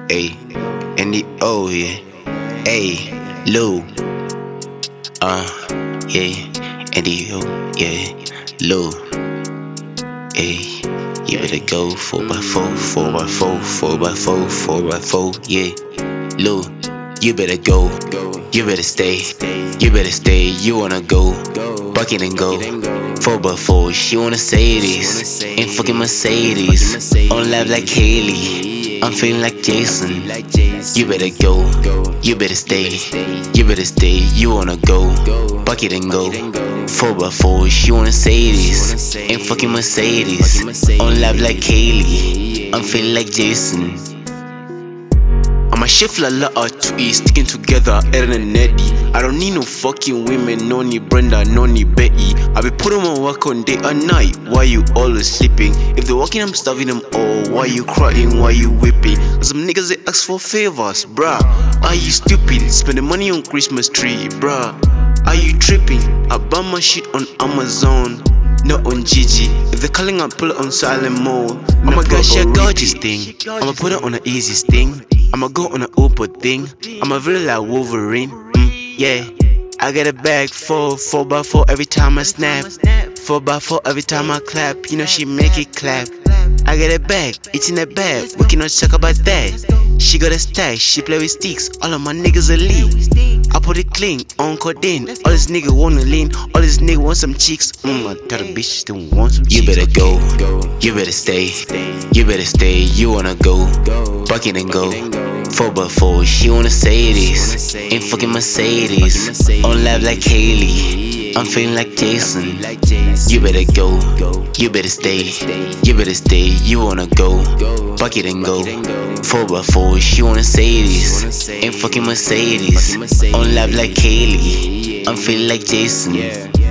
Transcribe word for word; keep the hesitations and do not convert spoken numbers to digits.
Ayy, and the oh yeah, ayy, Lou, uh, yeah, and the oh yeah, Lou, ayy, you better go four by four, four by four, four by four, four by four, yeah, Lou, you better go, you better stay, you better stay, you wanna go, bucket and go. Four by four, she wanna say this. Ain't fucking Mercedes. On live like Haley. I'm feeling like Jason. You better go, you better stay, you better stay, you wanna go, bucket and go. Four by four, she wanna say this. Ain't fucking Mercedes. On live like Haley. I'm feeling like Jason. I'ma shift la la uh, to E, sticking together, Aaron and Eddie. I don't need no fucking women, no need Brenda, no need Betty. I be putting my work on day and night, why you always sleeping? If they're walking, I'm starving them all, why you crying, why you whipping? Cause some niggas they ask for favors, bruh. Are you stupid? Spending money on Christmas tree, bruh. Are you tripping? I buy my shit on Amazon, not on Gigi. If they're calling, I pull it on silent mode. I'ma get shit gorgeous thing. I'ma put it on the easiest thing. I'ma go on an Uber thing. I'ma really like Wolverine. Mm, yeah, I get a bag four, four by four every time I snap. Four by four every time I clap. You know she make it clap. I get a bag, it's in a bag. We cannot talk about that. She got a stash, she play with sticks. All of my niggas are lean. I put it clean on codeine. All this nigga wanna lean. All this nigga want some cheeks. Mm, I got a bitch still want some cheeks. You better go, you better stay, you better stay. You wanna go, bucket and go. Four by four, she wanna say this. Ain't fucking Mercedes. On live like Haley. I'm feeling like Jason. You better go, you better stay, you better stay. You wanna go, bucket and go. Four by four, she wanna say this. Ain't fucking Mercedes. On live like Haley. I'm feeling like Jason.